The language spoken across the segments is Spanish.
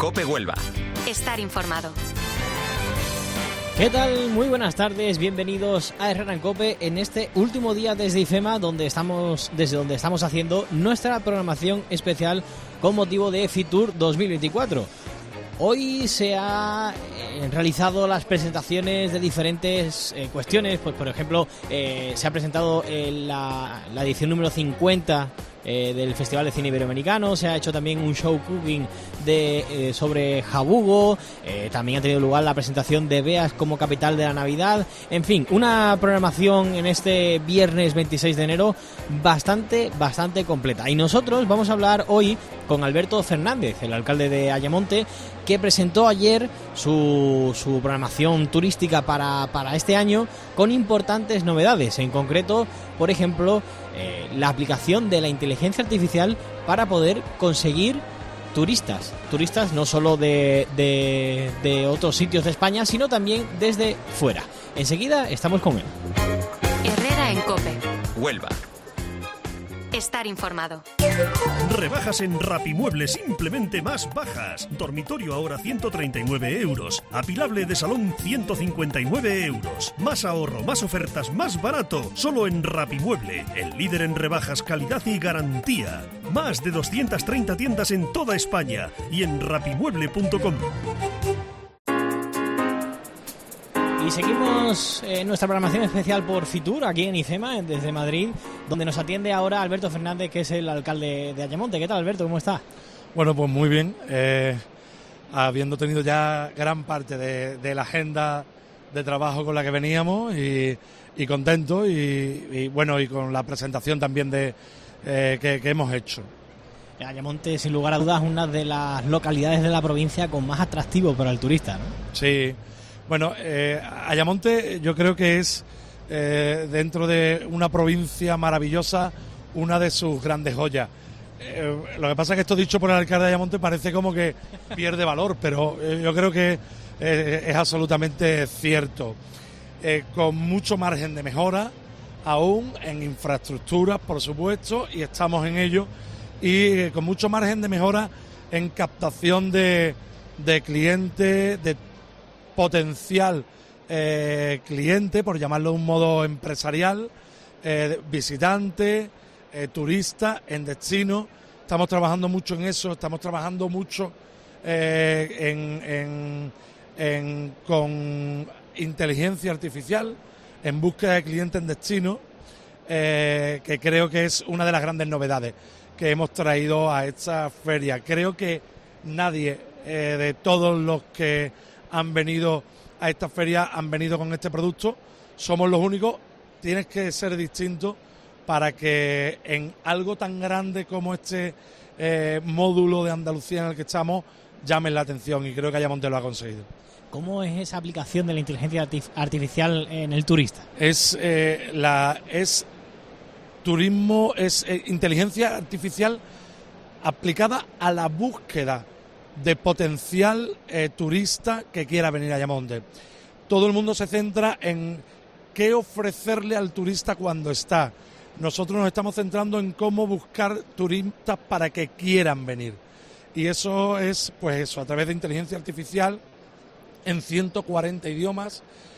COPE Huelva. Estar informado. ¿Qué tal? Muy buenas tardes, bienvenidos a Herrera en COPE en este último día desde IFEMA, desde donde estamos haciendo nuestra programación especial con motivo de Fitur 2024. Hoy se han realizado las presentaciones de diferentes cuestiones, pues por ejemplo se ha presentado la edición número 50 del Festival de Cine Iberoamericano, se ha hecho también un show cooking sobre Jabugo, también ha tenido lugar la presentación de Beas como capital de la Navidad, en fin, una programación en este viernes 26 de enero bastante completa. Y nosotros vamos a hablar hoy con Alberto Fernández, el alcalde de Ayamonte, que presentó ayer su programación turística para este año con importantes novedades, en concreto, por ejemplo, la aplicación de la inteligencia artificial para poder conseguir turistas no solo de otros sitios de España, sino también desde fuera. Enseguida estamos con él. Herrera en COPE. Huelva. Estar informado. Rebajas en Rapimueble, simplemente más bajas. Dormitorio ahora 139 euros. Apilable de salón 159 euros. Más ahorro, más ofertas, más barato. Solo en Rapimueble, el líder en rebajas, calidad y garantía. Más de 230 tiendas en toda España y en rapimueble.com. Y seguimos nuestra programación especial por Fitur, aquí en IFEMA, desde Madrid, donde nos atiende ahora Alberto Fernández, que es el alcalde de Ayamonte. ¿Qué tal, Alberto? ¿Cómo está? Bueno, pues muy bien. Habiendo tenido ya gran parte de la agenda de trabajo con la que veníamos y contento y bueno, y con la presentación también que hemos hecho. Ayamonte, sin lugar a dudas, es una de las localidades de la provincia con más atractivo para el turista, ¿no? Sí. Bueno, Ayamonte yo creo que es, dentro de una provincia maravillosa, una de sus grandes joyas. Lo que pasa es que esto dicho por el alcalde de Ayamonte parece como que pierde valor, pero yo creo que es absolutamente cierto. Con mucho margen de mejora, aún en infraestructuras, por supuesto, y estamos en ello, y con mucho margen de mejora en captación de clientes, de potencial cliente, por llamarlo de un modo empresarial, visitante, turista en destino. Estamos trabajando mucho en eso, estamos trabajando mucho con inteligencia artificial en búsqueda de clientes en destino, que creo que es una de las grandes novedades que hemos traído a esta feria. Creo que nadie de todos los que han venido a esta feria, han venido con este producto, somos los únicos. Tienes que ser distinto para que en algo tan grande como este módulo de Andalucía en el que estamos llamen la atención, y creo que Ayamonte lo ha conseguido. ¿Cómo es esa aplicación de la inteligencia artificial en el turista? Es turismo, es inteligencia artificial aplicada a la búsqueda de potencial turista que quiera venir a Ayamonte. Todo el mundo se centra en qué ofrecerle al turista cuando está. Nosotros nos estamos centrando en cómo buscar turistas para que quieran venir. Y eso es, pues eso, a través de inteligencia artificial, en 140 idiomas,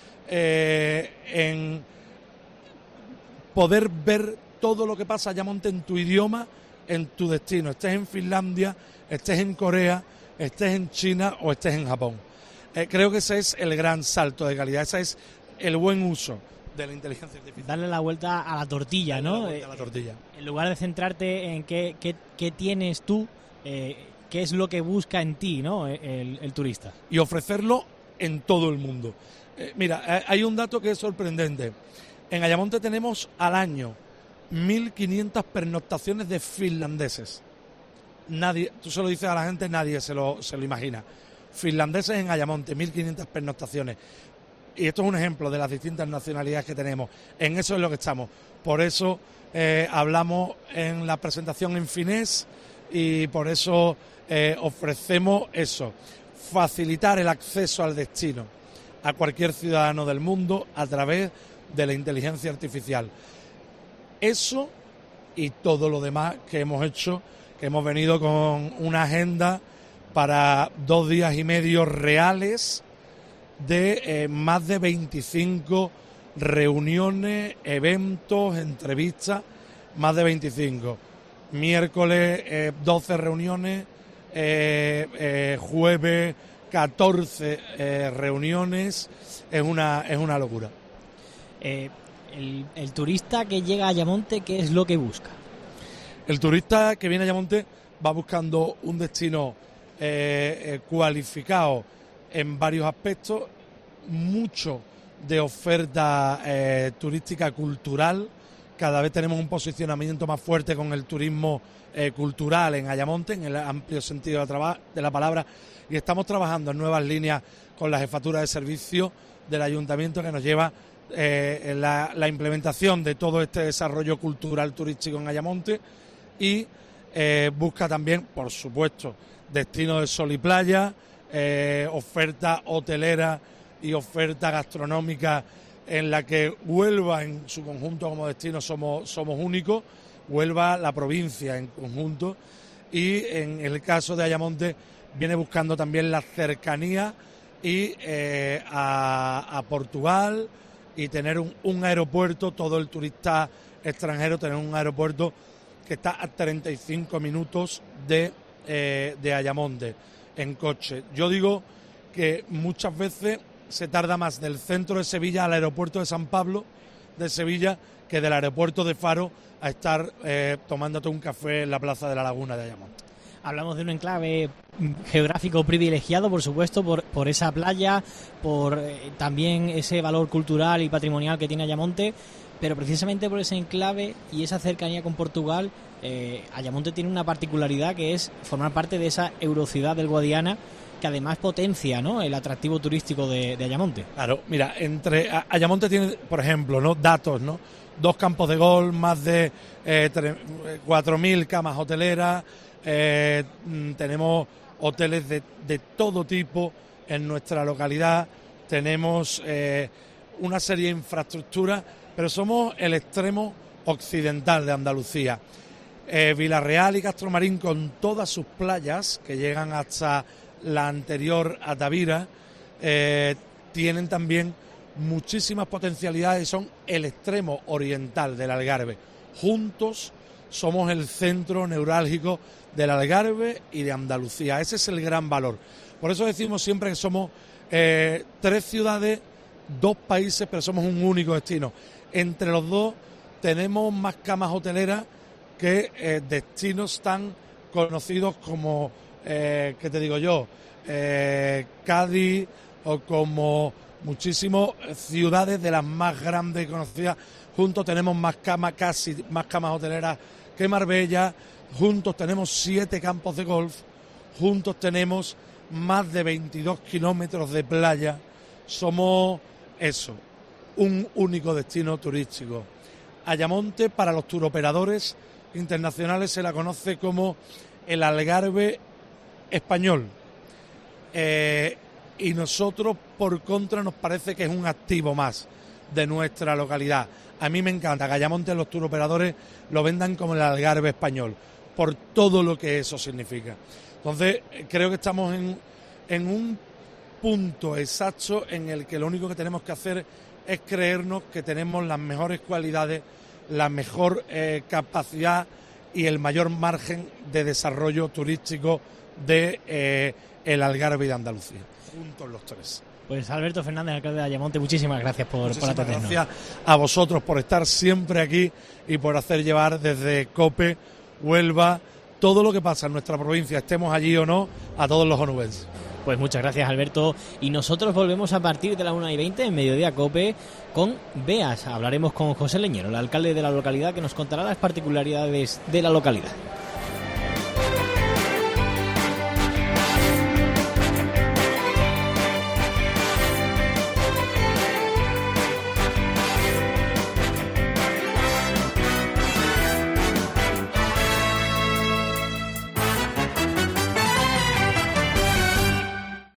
en poder ver todo lo que pasa a Ayamonte en tu idioma, en tu destino. Estés en Finlandia, estés en Corea, estés en China o estés en Japón. Creo que ese es el gran salto de calidad, ese es el buen uso de la inteligencia artificial. Darle la vuelta a la tortilla, ¿no? Darle la vuelta a la tortilla. En lugar de centrarte en qué tienes tú, qué es lo que busca en ti, ¿no? El turista. Y ofrecerlo en todo el mundo. Mira, hay un dato que es sorprendente. En Ayamonte tenemos al año 1.500 pernoctaciones de finlandeses. Nadie, tú se lo dices a la gente, nadie se lo imagina. Finlandeses en Ayamonte, 1.500 pernoctaciones. Y esto es un ejemplo de las distintas nacionalidades que tenemos. En eso es lo que estamos. Por eso hablamos en la presentación en finés y por eso ofrecemos eso, facilitar el acceso al destino a cualquier ciudadano del mundo a través de la inteligencia artificial. Eso y todo lo demás que hemos hecho, que hemos venido con una agenda para 2 días y medio reales de más de 25 reuniones, eventos, entrevistas, más de 25. Miércoles 12 reuniones, jueves 14 reuniones, es una locura. El turista que llega a Ayamonte, ¿qué es lo que busca? El turista que viene a Ayamonte va buscando un destino cualificado en varios aspectos, mucho de oferta turística cultural. Cada vez tenemos un posicionamiento más fuerte con el turismo cultural en Ayamonte, en el amplio sentido de la palabra, y estamos trabajando en nuevas líneas con la jefatura de servicio del ayuntamiento que nos lleva la implementación de todo este desarrollo cultural turístico en Ayamonte, y busca también, por supuesto, destinos de sol y playa, oferta hotelera y oferta gastronómica en la que Huelva en su conjunto como destino somos únicos, Huelva, la provincia en conjunto, y en el caso de Ayamonte viene buscando también la cercanía y a Portugal, y tener un aeropuerto, todo el turista extranjero, tener un aeropuerto que está a 35 minutos de Ayamonte en coche. Yo digo que muchas veces se tarda más del centro de Sevilla al aeropuerto de San Pablo de Sevilla que del aeropuerto de Faro a estar tomándote un café en la plaza de la Laguna de Ayamonte. Hablamos de un enclave geográfico privilegiado, por supuesto, por esa playa, por también ese valor cultural y patrimonial que tiene Ayamonte, pero precisamente por ese enclave y esa cercanía con Portugal, Ayamonte tiene una particularidad, que es formar parte de esa Eurociudad del Guadiana, que además potencia, ¿no?, el atractivo turístico de Ayamonte. Claro, mira, Ayamonte tiene, por ejemplo, ¿no?, datos, ¿no? 2 campos de golf, más de 4.000 camas hoteleras, tenemos hoteles de todo tipo en nuestra localidad, tenemos una serie de infraestructuras, pero somos el extremo occidental de Andalucía. Vilarreal y Castromarín, con todas sus playas que llegan hasta la anterior a Tavira, tienen también muchísimas potencialidades y son el extremo oriental del Algarve. Juntos somos el centro neurálgico del Algarve y de Andalucía. Ese es el gran valor. Por eso decimos siempre que somos 3 ciudades, 2 países, pero somos un único destino. Entre los dos tenemos más camas hoteleras que destinos tan conocidos como, ¿qué te digo yo?, Cádiz, o como muchísimas ciudades de las más grandes y conocidas. Juntos tenemos más camas hoteleras que Marbella, juntos tenemos 7 campos de golf, juntos tenemos más de 22 kilómetros de playa. Somos eso, un único destino turístico. Ayamonte, para los turoperadores internacionales, se la conoce como el Algarve español. Y nosotros, por contra, nos parece que es un activo más de nuestra localidad. A mí me encanta que Ayamonte, los turoperadores lo vendan como el Algarve español, por todo lo que eso significa. Entonces, creo que estamos en un punto exacto en el que lo único que tenemos que hacer es creernos que tenemos las mejores cualidades, la mejor capacidad y el mayor margen de desarrollo turístico de el Algarve y de Andalucía. Juntos los 3. Pues Alberto Fernández, alcalde de Ayamonte, muchísimas gracias por atendernos. Gracias a vosotros por estar siempre aquí y por hacer llevar desde COPE, Huelva, todo lo que pasa en nuestra provincia, estemos allí o no, a todos los onubenses. Pues muchas gracias, Alberto. Y nosotros volvemos a partir de las 1:20 en Mediodía COPE con Beas. Hablaremos con José Leñero, el alcalde de la localidad, que nos contará las particularidades de la localidad.